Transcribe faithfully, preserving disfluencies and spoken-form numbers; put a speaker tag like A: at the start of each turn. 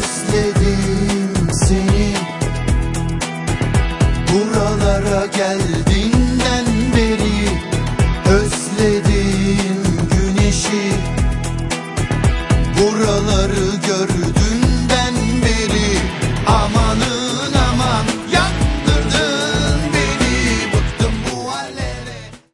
A: özledim seni. Buralara geldiğinden beri özledim güneşi. Buraları gördün